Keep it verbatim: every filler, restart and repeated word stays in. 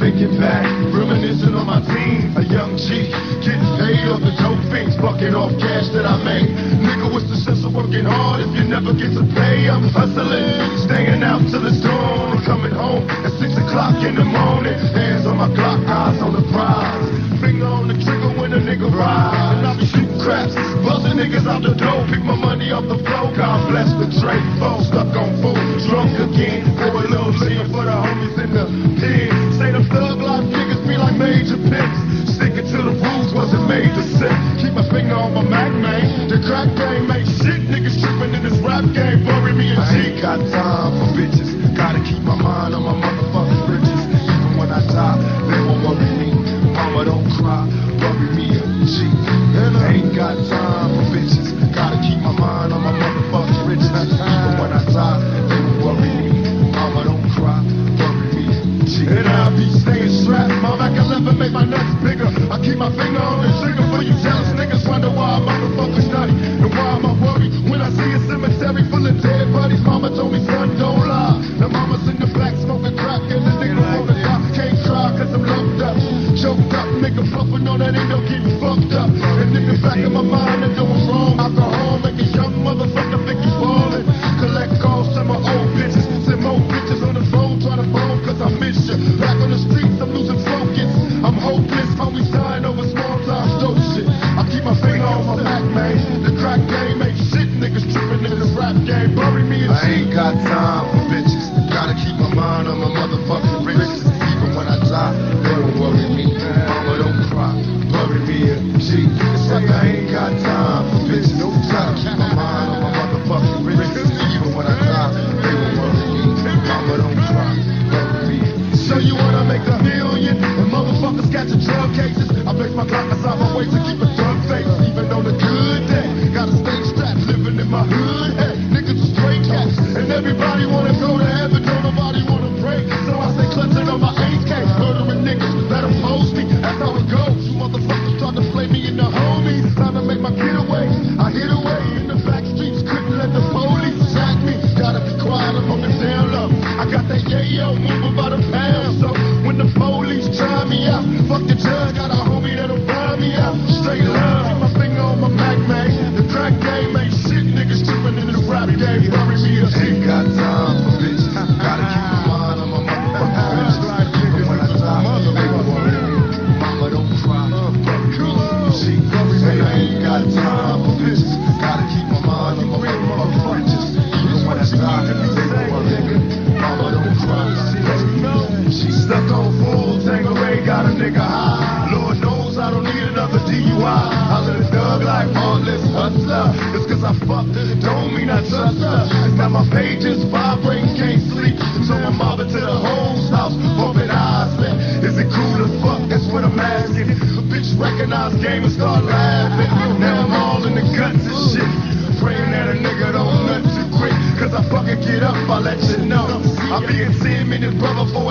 make it back. Reminiscing on my team, a young G, getting paid off the dope fiends, bucking off cash that I made. Nigga, what's the sense of working hard if you never get to pay? I'm hustling, staying out till it's dawn, and coming home at six o'clock in the morning. Hands on my Glock, eyes on the prize, finger on the trigger when a nigga ride. And I be shooting craps, buzzing niggas out the door, pick my money off the floor. God bless the trade flow, stuck on food, drunk again, pour a little lean for the homies in the pen. Say them thug life niggas be like major pimps, sticking to the rules wasn't made to sit. Keep my finger on my Mac, man. The crack game make shit, niggas tripping in this rap game, bury me in G. I ain't got time for bitches, gotta keep my mind on my motherfucking riches. Even when I die, they won't worry me. Mama, don't cry, bury me in G. And I ain't got time for bitches, gotta keep my mind on my motherfucking riches. Even when I die, they won't worry me. Mama, don't cry, bury me in G. And I be staying strapped, my back eleven make my nuts bigger. I keep my finger on the trigger for you jealous niggas. Wonder why motherfuckers nutty, and why am I worried when I see a cemetery full of dead buddies? Mama told me, son, don't lie. Now mama's in the back smoking crack, and the nigga wanna die. Can't cry cause I'm locked up, choked up, nigga puffin' on that ain't no getting fucked up. And in the back of my mind, I know I'm wrong. Alcohol make a young motherfucker think he's ballin'. Collect calls to my old bitches, send more bitches on the phone, try to phone cause I miss you. Back on the streets, I'm losing focus, I'm hopeless, homies dying over small time dope shit. I keep my finger on my back, man. The crack game ain't shit, niggas trippin' in this rap game, bury me in G. I ain't got time for bitches, gotta keep my mind on my motherfucking riches. Even when I die, they don't worry me. Mama, don't cry, bury me in G. It's like I ain't got time for bitches, gotta keep my mind on my motherfucking riches. Even when I die, they don't worry me. Mama, don't cry, bury me in G. So you wanna make a million, and motherfuckers got your drug cases. I place my Glock aside my waist to keep a drug face. Even on a good day, gotta stay strapped, living in my hood. Hey, niggas are straight cats, and everybody wanna go to heaven, don't nobody wanna pray. So I stay clutching on my A K, murdering niggas that oppose me. That's how it goes. You motherfuckers try to play me in the homies. Time to make my getaway. I hid away in the back streets, couldn't let the police jack me. Gotta be quiet, I'm on the down low. I got that yayo moving by the pound. So when the police try me out, fuck the judge, got a homie that'll find me out. Straight love, keep my finger on my Mac, man. The crack game ain't shit, niggas tripping in the rap game, bury me in G. Ain't got time for bitches, gotta keep my mind on my motherfucking riches. Even when I die, they gon' worry me. Mama, don't cry, bury me in G. Say I ain't got time for bitches, gotta keep my mind on my motherfucking riches. Even when I die, they gon' worry me. Mama, don't cry, bury me in G. Stuck on full, Tangeray got a nigga high. Lord knows I don't need another D U I. I let a thug like heartless hustler. It's cause I fucked her, don't mean I trust her. Now my pages vibrating, can't sleep. So I'm mobbing to the hoes house, bumping eyes. Is it cool to fuck? That's what I'm asking. A bitch recognize game and start laughing. Now I'm all in the guts and shit, praying that a nigga don't nut too quick. Cause I fucking get up, I let you know. I'll be in ten minutes, brother, for